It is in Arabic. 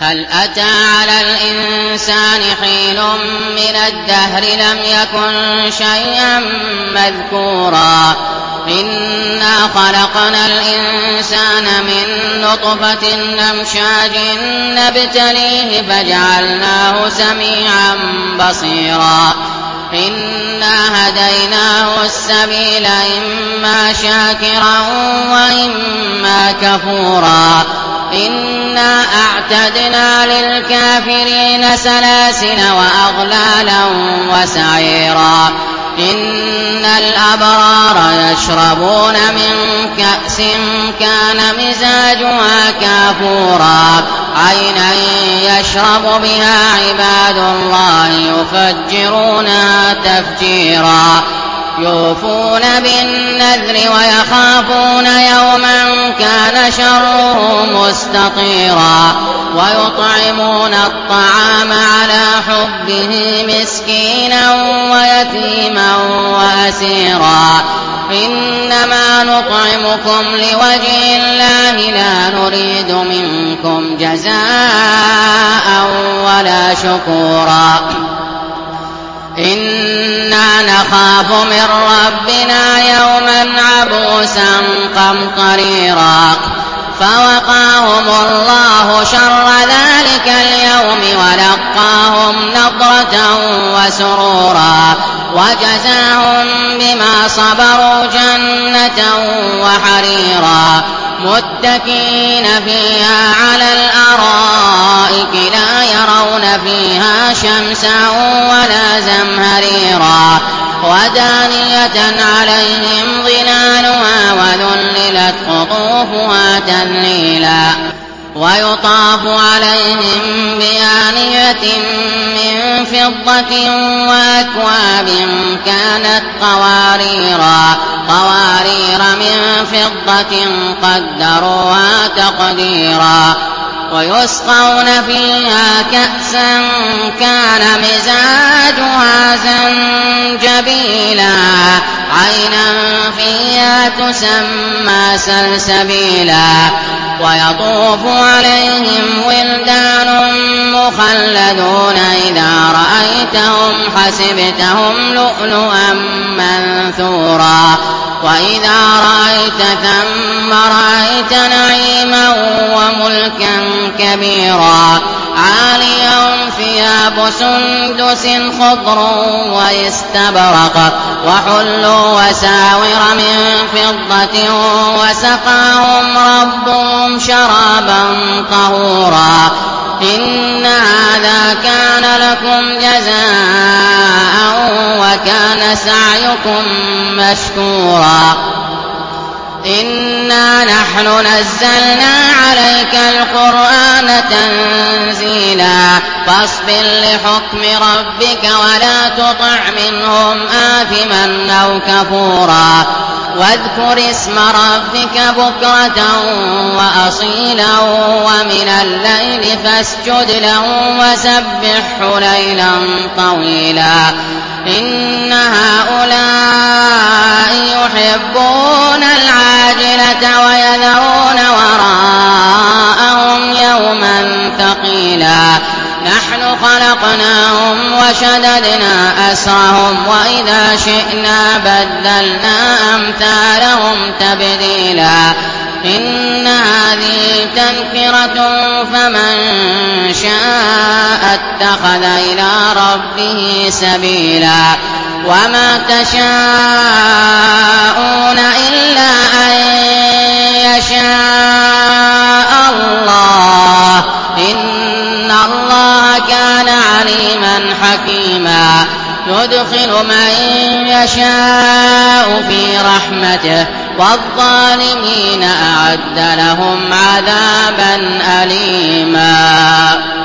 هل أتى على الإنسان حين من الدهر لم يكن شيئا مذكورا إنا خلقنا الإنسان من نطفة أمشاج نبتليه فجعلناه سميعا بصيرا إنا هديناه السبيل إما شاكرا وإما كفورا إنا أعتدنا للكافرين سلاسل وأغلالا وسعيرا إن الأبرار يشربون من كأس كان مزاجها كافورا عينا يشرب بها عباد الله يفجرونها تفجيرا يوفون بالنذر ويخافون يوما كان شره مستطيرا ويطعمون الطعام على حبه مسكينا ويتيما وأسيرا إنما نطعمكم لوجه الله لا نريد منكم جزاء ولا شكورا إنا نخاف من ربنا يوما عبوسا قمطريرا فوقاهم الله شر ذلك اليوم ولقاهم نضرة وسرورا وجزاهم بما صبروا جنة وحريرا متكئين فيها على الأرائك لا يرون فيها شمسا ولا زمهريرا ودانية عليهم ظلالها وذللت قطوفها تذليلا ويطاف عليهم بآنية من فضة وأكواب كانت قوارير من فضة قدروها تقديرا ويسقون فيها كأسا كان مزاجها زنجبيلا عينا فيها تسمى سلسبيلا ويطوف عليهم ولدان مخلدون إذا رأيتهم حسبتهم لؤلؤا منثورا وإذا رأيت ثم رأيت نعيما وملكا كبيرا عاليهم ثياب سندس خضر واستبرق وحلوا وساور من فضة وسقاهم ربهم شرابا طهورا إن هذا كان لكم جزاء وكان سعيكم مشكورا إنا نحن نزلنا عليك القرآن تنزيلا فاصبر لحكم ربك ولا تطع منهم آثما أو كفورا واذكر اسم ربك بكرة وأصيلا ومن الليل فاسجد له وسبحه ليلا طويلا إن هؤلاء يحبون العاجلة ويذرون وراءهم يوما ثقيلا نحن خلقناهم وشددنا أسرهم وإذا شئنا بدلنا أمثالهم تبديلا إن هذه تذكرة فمن شاء اتخذ إلى ربه سبيلا وما تشاءون إلا أن يشاء الله إن الله كان عليما حكيما يدخل من يشاء في رحمته والظالمين أعد لهم عذابا أليما.